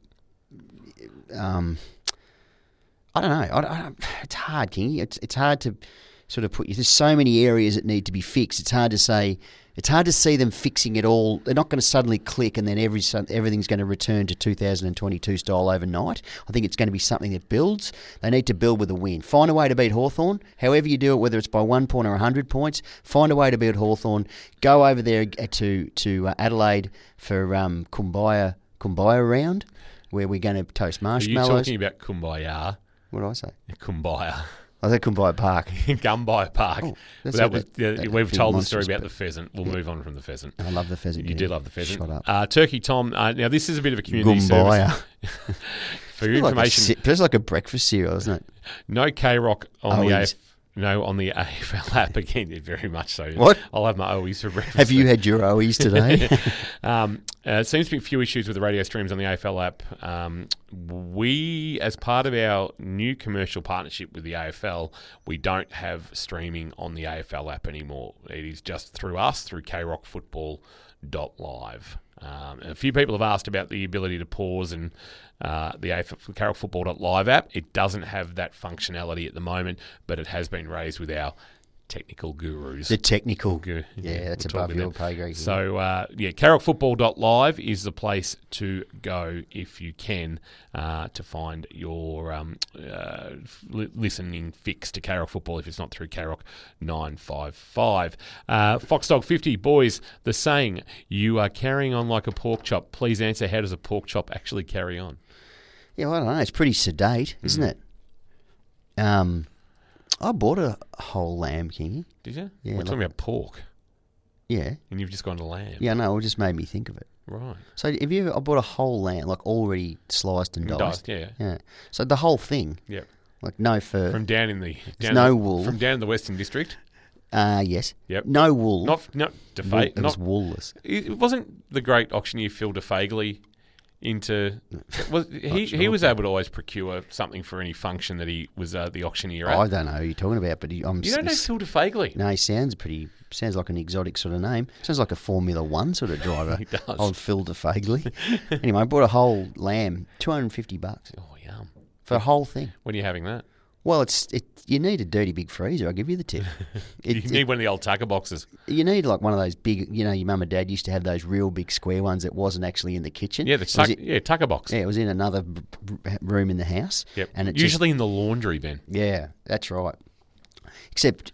I don't know. It's hard, King. It's hard to sort of there's so many areas that need to be fixed. It's hard to say. It's hard to see them fixing it all. They're not going to suddenly click and then everything's going to return to 2022 style overnight. I think it's going to be something that builds. They need to build with a win. Find a way to beat Hawthorn. However you do it, whether it's by 1 point or 100 points, find a way to beat Hawthorn. Go over there to Adelaide for Kumbaya round, where we're going to toast marshmallows. Are you talking about Kumbaya? What did I say? Kumbaya. I said Kumbaya Park. Gumbaya Park. Oh, we've told the story about the pheasant. We'll move on from the pheasant. I love the pheasant. You do love the pheasant. Shut up. Turkey Tom. Now, this is a bit of a community Gumbaya. service. For your information. It's like a breakfast cereal, isn't it? No K-Rock on the AF. No, on the AFL app again, yeah, very much so. What? I'll have my O's for breakfast. Have you had your O's today? Seems to be a few issues with the radio streams on the AFL app. We, as part of our new commercial partnership with the AFL, we don't have streaming on the AFL app anymore. It is just through us, through krockfootball.live. A few people have asked about the ability to pause and the krockfootball.live app. It doesn't have that functionality at the moment, but it has been raised with our technical gurus. The technical. Yeah, that's above your pay grade. So, krockfootball.live is the place to go if you can to find your listening fix to Carrock Football if it's not through Carrock 955. Foxdog 50, boys, the saying, you are carrying on like a pork chop. Please answer, how does a pork chop actually carry on? Yeah, well, I don't know. It's pretty sedate, isn't it? I bought a whole lamb, Kingy. Did you? Yeah, We're talking about pork. Yeah. And you've just gone to lamb. Yeah, no, it just made me think of it. Right. So have you ever, I bought a whole lamb, like already sliced and diced. Yeah. So the whole thing. Yep. Like no fur. From down in the... wool. From down in the Western District. Yes. Yep. No wool. Not It was woolless. It wasn't the great auctioneer Phil DeFagley into... He was able to always procure something for any function that he was the auctioneer at. I don't know who you're talking about, but You don't know Phil DeFagley? No, he sounds like an exotic sort of name. Sounds like a Formula One sort of driver. He does. Old Phil DeFagley. Anyway, I bought a whole lamb, $250 Oh, yum. for the whole thing. When are you having that? Well, you need a dirty big freezer. I'll give you the tip. You need one of the old tucker boxes. You need like one of those big, your mum and dad used to have those real big square ones that wasn't actually in the kitchen. Yeah, tucker box. Yeah, it was in another room in the house. Yep. And it usually in the laundry, Ben. Yeah, that's right. Except,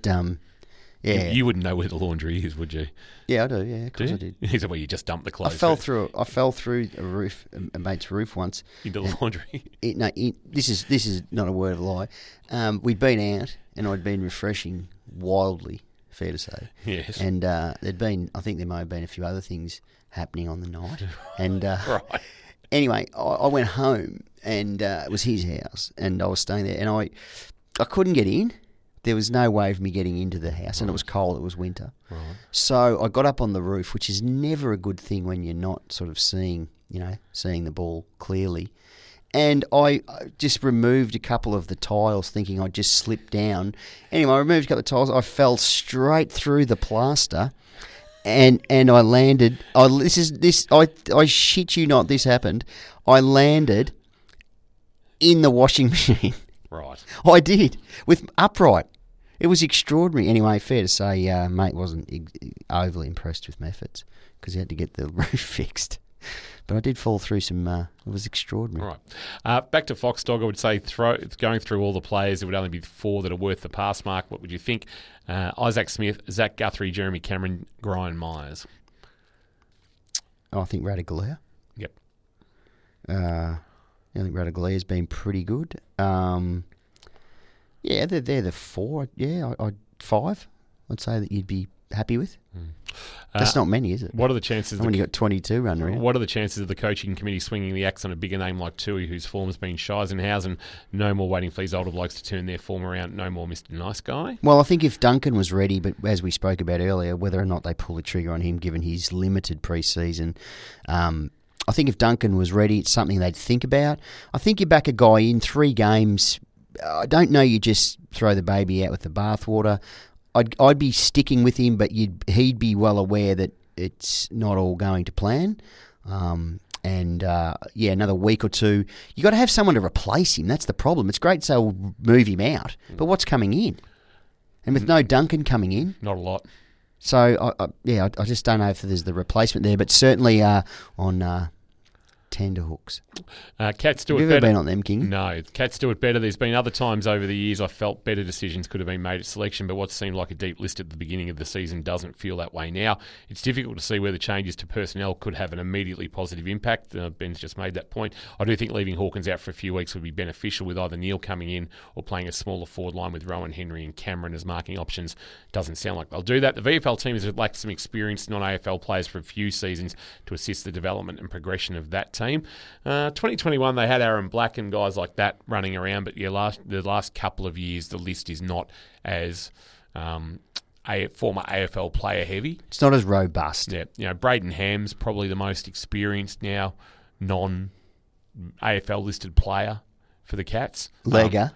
yeah. You wouldn't know where the laundry is, would you? Yeah, I do. Yeah, of course I did. Is it where you just dump the clothes? I fell through a roof, a mate's roof once. Into the laundry? This is not a word of lie. We'd been out and I'd been refreshing wildly, fair to say. Yes. And I think there may have been a few other things happening on the night. And right. Anyway, I went home and it was his house and I was staying there and I couldn't get in. There was no way of me getting into the house, and it was cold. It was winter. Right. So I got up on the roof, which is never a good thing when you're not sort of seeing the ball clearly. And I just removed a couple of the tiles, thinking I'd just slip down. Anyway, I removed a couple of tiles. I fell straight through the plaster, and I landed. I shit you not. This happened. I landed in the washing machine. Right. I did, with upright. It was extraordinary. Anyway, fair to say, mate wasn't overly impressed with my efforts because he had to get the roof fixed. But I did fall through some... it was extraordinary. Right. Back to Foxdog, I would say going through all the players, there would only be 4 that are worth the pass mark. What would you think? Isaac Smith, Zach Guthrie, Jeremy Cameron, Brian Myers. I think Ratugolea. Yep. I think Radagolea's been pretty good. Yeah, they're the 4. Yeah, 5. I'd say that you'd be happy with. That's not many, is it? What are the chances? I've only got 22 running around. What are the chances of the coaching committee swinging the axe on a bigger name like Tui, whose form has been Scheisenhausen? No more waiting for these older blokes to turn their form around. No more Mr. Nice Guy. Well, I think if Duncan was ready, but as we spoke about earlier, whether or not they pull the trigger on him, given his limited pre-season, I think if Duncan was ready, it's something they'd think about. I think you back a guy in 3 games. I don't know you just throw the baby out with the bathwater. I'd be sticking with him, but he'd be well aware that it's not all going to plan. Another week or 2. You got to have someone to replace him. That's the problem. It's great to say, we'll move him out, but what's coming in? And with no Duncan coming in, not a lot. So I just don't know if there's the replacement there, but certainly on tender hooks. Cats do Have it you better. ever been on them, King? No, Cats do it better. There's been other times over the years I felt better decisions could have been made at selection, but what seemed like a deep list at the beginning of the season doesn't feel that way now. It's difficult to see where the changes to personnel could have an immediately positive impact. Ben's just made that point. I do think leaving Hawkins out for a few weeks would be beneficial, with either Neil coming in or playing a smaller forward line with Rowan Henry and Cameron as marking options. Doesn't sound like they'll do that. The VFL team has lacked some experienced non-AFL players for a few seasons to assist the development and progression of that team. team. 2021, they had Aaron Black and guys like that running around, but yeah, the last couple of years, the list is not as a former AFL player heavy. It's not as robust. Yeah, Braden Ham's probably the most experienced now non-AFL listed player for the Cats. Lega.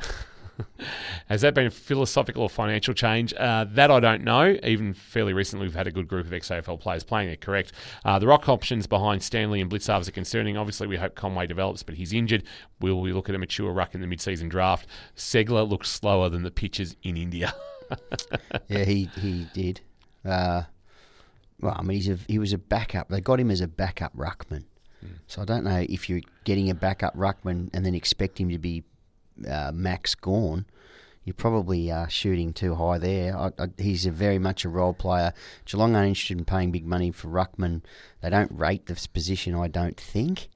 Has that been a philosophical or financial change? That I don't know. Even fairly recently, we've had a good group of ex-AFL players playing it, correct. The rock options behind Stanley and Blitzarves are concerning. Obviously, we hope Conway develops, but he's injured. Will we look at a mature ruck in the mid-season draft? Segler looks slower than the pitches in India. Yeah, he did. Well, I mean, he was a backup. They got him as a backup ruckman. So I don't know if you're getting a backup ruckman and then expect him to be Max Gawn, you're probably shooting too high there. He's very much a role player. Geelong aren't interested in paying big money for ruckman. They don't rate this position, I don't think,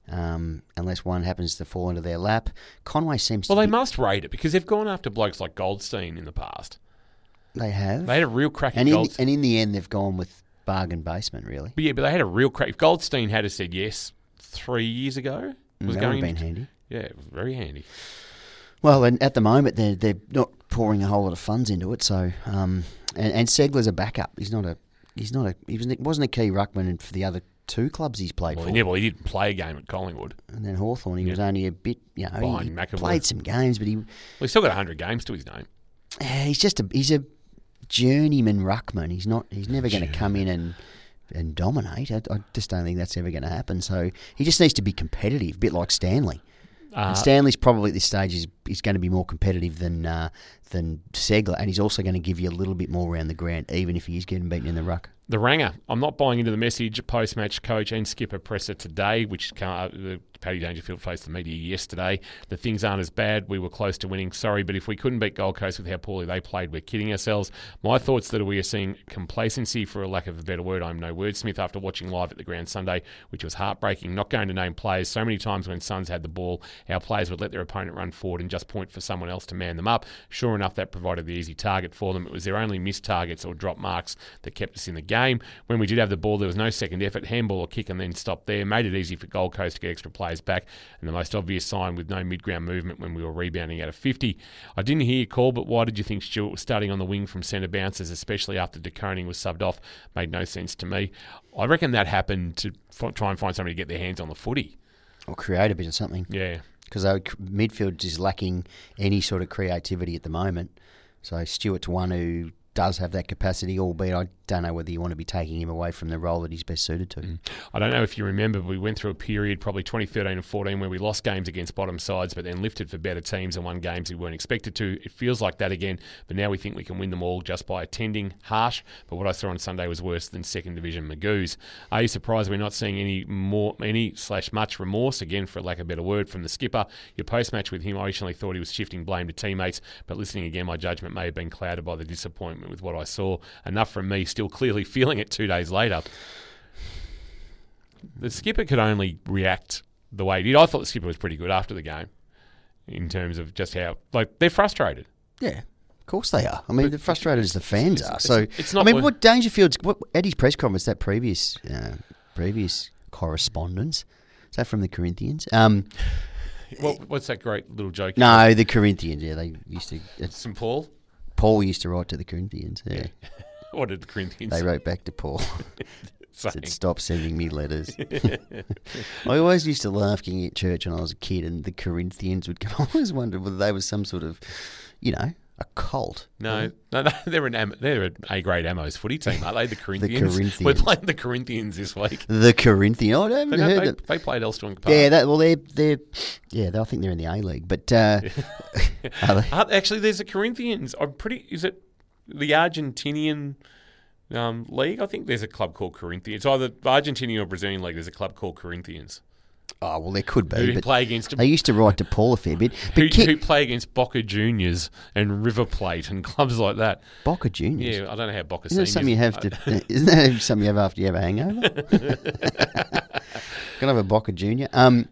unless one happens to fall into their lap. Conway seems to they must rate it because they've gone after blokes like Goldstein in the past. They have. They had a real crack at Goldstein. And in the end, they've gone with bargain basement, really. But they had a real crack. If Goldstein had said yes 3 years ago, that would have been handy. Yeah, it was very handy. Well, and at the moment they're not pouring a whole lot of funds into it. So, and Segler's a backup. He wasn't a key ruckman for the other two clubs he's played for. Yeah, he didn't play a game at Collingwood. And then Hawthorn, he was only a bit, he McAvoy. played some games, but he's still got 100 games to his name. He's a journeyman ruckman. He's never going to come in and dominate. I just don't think that's ever going to happen. So he just needs to be competitive, a bit like Stanley. And Stanley's probably at this stage is going to be more competitive than Segler, and he's also going to give you a little bit more around the ground, even if he is getting beaten in the ruck. The Ranger. I'm not buying into the message. Post-match coach and skipper presser today, which Paddy Dangerfield faced the media yesterday. The things aren't as bad. We were close to winning. Sorry, but if we couldn't beat Gold Coast with how poorly they played, we're kidding ourselves. My thoughts that we are seeing complacency, for a lack of a better word. I'm no wordsmith after watching live at the ground Sunday, which was heartbreaking. Not going to name players. So many times when Suns had the ball, our players would let their opponent run forward and just point for someone else to man them up. Sure enough, that provided the easy target for them. It was their only missed targets or drop marks that kept us in the game. When we did have the ball, there was no second effort, handball or kick, and then stop there. Made it easy for Gold Coast to get extra players back, and the most obvious sign with no mid-ground movement when we were rebounding out of 50. I didn't hear your call, but why did you think Stewart was starting on the wing from centre bounces, especially after De Koning was subbed off? Made no sense to me. I reckon that happened to try and find somebody to get their hands on the footy. Or create a bit of something. Yeah. Because midfield is lacking any sort of creativity at the moment. So Stewart's one who does have that capacity, albeit I don't know whether you want to be taking him away from the role that he's best suited to. I don't know if you remember, we went through a period, probably 2013 and 14, where we lost games against bottom sides, but then lifted for better teams and won games we weren't expected to. It feels like that again, but now we think we can win them all just by attending. Harsh, but what I saw on Sunday was worse than second division Magoos. Are you surprised we're not seeing much remorse, again for lack of a better word, from the skipper? Your post-match with him, I originally thought he was shifting blame to teammates, but listening again, my judgment may have been clouded by the disappointment with what I saw. Enough from me, still clearly feeling it 2 days later. The skipper could only react the way he did. I thought the skipper was pretty good after the game in terms of just how, they're frustrated. Yeah, of course they are. I mean, they're frustrated as the fans are. So, it's not. I mean, what Dangerfield's, Eddie's press conference, that previous correspondence, is that from the Corinthians? What's that great little joke? No, the Corinthians, yeah, they used to. St. Paul? Paul used to write to the Corinthians, yeah. What did the Corinthians They say? write back to Paul. Said, stop sending me letters. I always used to laugh getting at church when I was a kid, and the Corinthians would come. I always wondered whether they were some sort of, a cult. No, they're an A-grade Amos footy team, aren't they? The Corinthians. The Corinthians. We're playing the Corinthians this week. The Corinthians. Oh, I haven't heard that. They played Elstrong Park. Yeah, I think they're in the A-League, but are they? Actually, there's a Corinthians. Is it the Argentinian league? I think there's a club called Corinthians. It's either the Argentinian or Brazilian league. There's a club called Corinthians. Oh, well, there could be. Who play against they used to write to Paul a fair bit. But who play against Boca Juniors and River Plate and clubs like that. Boca Juniors? Yeah, I don't know how Boca Isn't Seniors... Isn't that something you have after you have a hangover? Can I have a Boca Junior? No,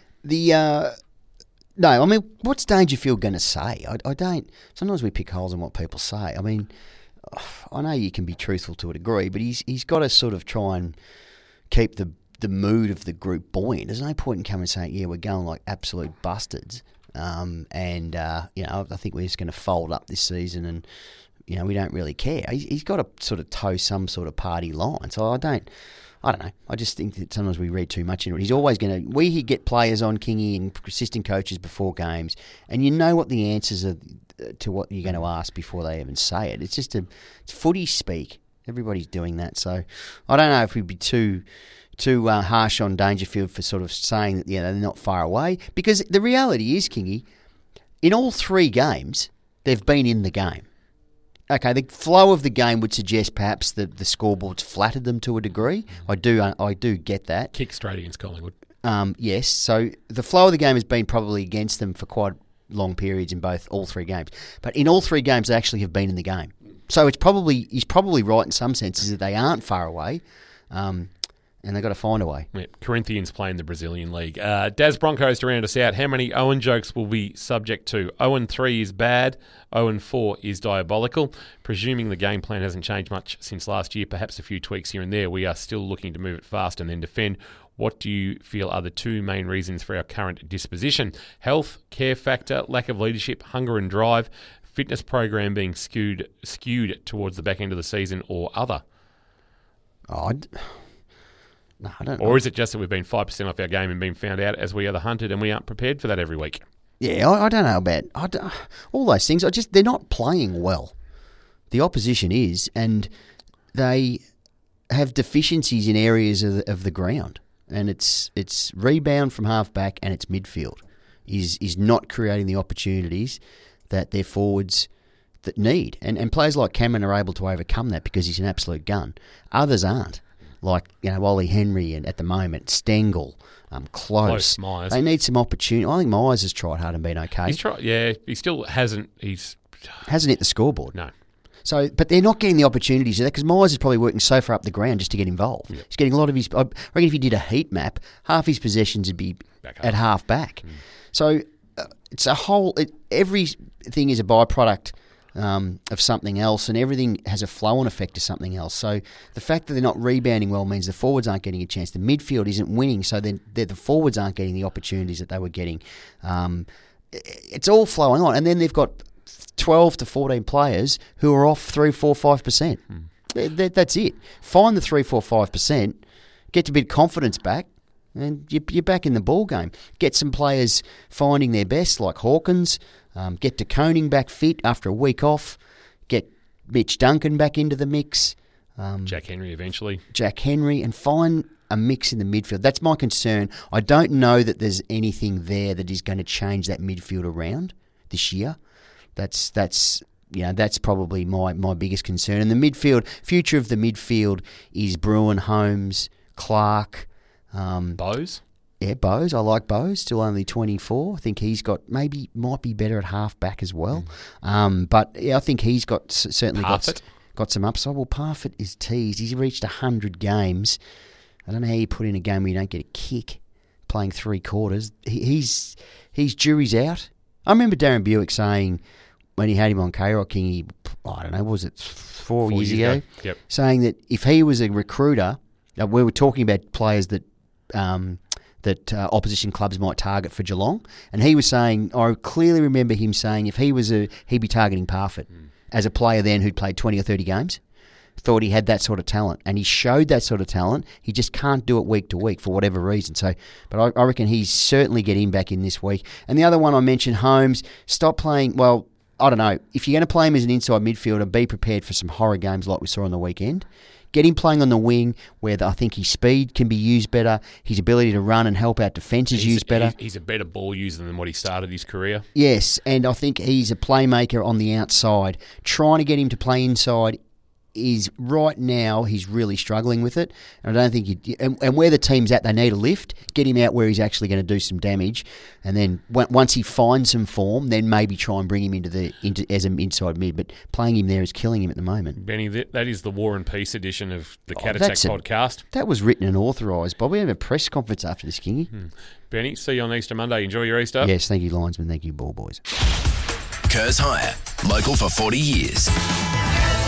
I mean, what's Dangerfield going to say? I don't... Sometimes we pick holes in what people say. I mean, I know you can be truthful to a degree, but he's got to sort of try and keep the the mood of the group buoyant. There's no point in coming and saying, yeah, we're going like absolute bastards. I think we're just going to fold up this season and, we don't really care. He's got to sort of toe some sort of party line. So I don't know. I just think that sometimes we read too much into it. He's always going to... We get players on, Kingy, and assistant coaches before games, and you know what the answers are to what you're going to ask before they even say it. It's just it's footy speak. Everybody's doing that. So I don't know if we'd be too harsh on Dangerfield for sort of saying that they're not far away, because the reality is, Kingy, in all 3 games, they've been in the game. Okay, the flow of the game would suggest perhaps that the scoreboard's flattered them to a degree. I do get that. Kick straight against Collingwood. Yes, so the flow of the game has been probably against them for quite long periods in all 3 games. But in all 3 games, they actually have been in the game. So he's probably right in some senses that they aren't far away. And they've got to find a way. Yeah, Corinthians play in the Brazilian League. Daz Broncos to round us out. How many Owen jokes will be subject to? 0-3 is bad. 0-4 is diabolical. Presuming the game plan hasn't changed much since last year, perhaps a few tweaks here and there, we are still looking to move it fast and then defend. What do you feel are the 2 main reasons for our current disposition? Health, care factor, lack of leadership, hunger and drive, fitness program being skewed towards the back end of the season, or other? No, I don't know. Or is it just that we've been 5% off our game and been found out as we are the hunted and we aren't prepared for that every week? Yeah, I don't know about all those things. They're not playing well. The opposition is, and they have deficiencies in areas of the ground. And it's rebound from half-back and it's midfield is not creating the opportunities that their forwards that need. And players like Cameron are able to overcome that because he's an absolute gun. Others aren't. Like, Ollie Henry and at the moment, Stengel, Close. Myers. They need some opportunity. I think Myers has tried hard and been okay. He's tried, yeah. He still hasn't. Hasn't hit the scoreboard. No. So, but they're not getting the opportunities there because Myers is probably working so far up the ground just to get involved. Yep. He's getting a lot of his... I reckon if he did a heat map, half his possessions would be at half back. So, it's a whole... everything is a byproduct of something else, and everything has a flow-on effect to something else. So the fact that they're not rebounding well means the forwards aren't getting a chance. The midfield isn't winning, so then the forwards aren't getting the opportunities that they were getting. It's all flowing on, and then they've got 12 to 14 players who are off 3, 4, 5%. That's it. Find the 3, 4, 5%, get a bit of confidence back, and you're back in the ball game. Get some players finding their best, like Hawkins. Get De Koning back fit after a week off. Get Mitch Duncan back into the mix. Jack Henry eventually. And find a mix in the midfield. That's my concern. I don't know that there's anything there that is going to change that midfield around this year. That's probably my biggest concern. And the midfield, future of the midfield is Bruin, Holmes, Clark. Bowes? Yeah, Bowes. I like Bowes. Still only 24. I think he's got might be better at half back as well. But yeah, I think he's got certainly got some upside. Well, Parfitt is teased. He's reached 100 games. I don't know how you put in a game where you don't get a kick playing 3 quarters. He's jury's out. I remember Darren Buick saying when he had him on K-Rock King, I don't know, was it 4 years ago? Yep. Saying that if he was a recruiter, we were talking about players that opposition clubs might target for Geelong, and he was saying, I clearly remember him saying if he was he'd be targeting Parfitt as a player then who'd played 20 or 30 games. Thought he had that sort of talent, and he showed that sort of talent. He just can't do it week to week for whatever reason. So, but I reckon he's certainly get him back in this week. And the other one I mentioned, Holmes, stop playing. Well, I don't know if you're going to play him as an inside midfielder, be prepared for some horror games like we saw on the weekend. Get him playing on the wing where I think his speed can be used better, his ability to run and help out defence is used better. He's a better ball user than what he started his career. Yes, and I think he's a playmaker on the outside. Trying to get him to play inside is right now he's really struggling with it. And I don't think and where the team's at, they need a lift. Get him out where he's actually going to do some damage, and then once he finds some form, then maybe try and bring him into as an inside mid. But playing him there is killing him at the moment. Benny, that is the War and Peace edition of the Cat Attack podcast. That was written and authorised. Bob, we have a press conference after this, Kingy. Benny, see you on Easter Monday. Enjoy your Easter. Yes, thank you, linesman. Thank you, ball boys. Kurz Hire, local for 40 years.